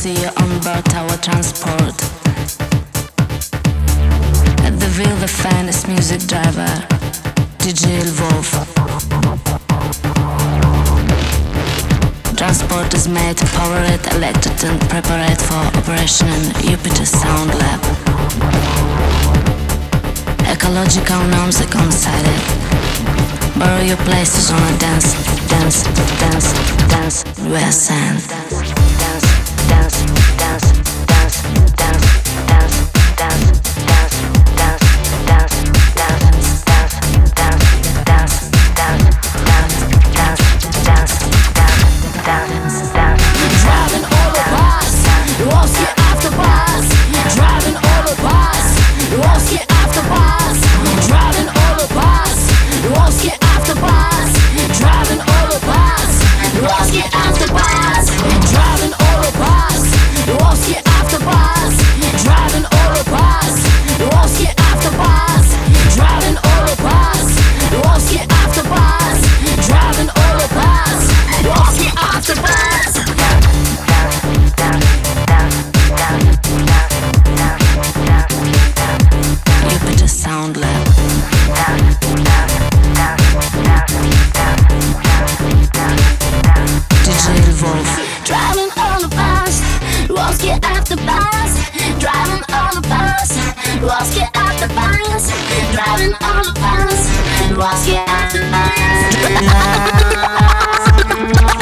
see you on board our transport. At the wheel the finest music driver, DJ Lvov. Transport is made, powered, elected and prepared for operation in Jupiter Sound Lab. Ecological norms are considered. Borrow your places on a dance, dance, dance, dance, where sand. Dance, dance, dance, dance, dance, dance, dance, dance, dance, dance, dance, dance, dance, dance, dance, dance, dance, dance. Driving all the bus, won't get off the bus. Driving all the bus, won't get off the bus. Driving all the bus, won't get off the bus. Driving all the bus, won't get off the bus. Driving all the bus, won't get off the bus. Driving all the bus, won't get off the bus. Driving all the bus, won't get off the bus. Driving all the bus, won't get off the bus. Jupiter Sound Lab. DJ Lvov. Driving on the bus, won't get off the bus. Driving on the bus, won't get off the bus. Driving on the bus, won't get off the bus.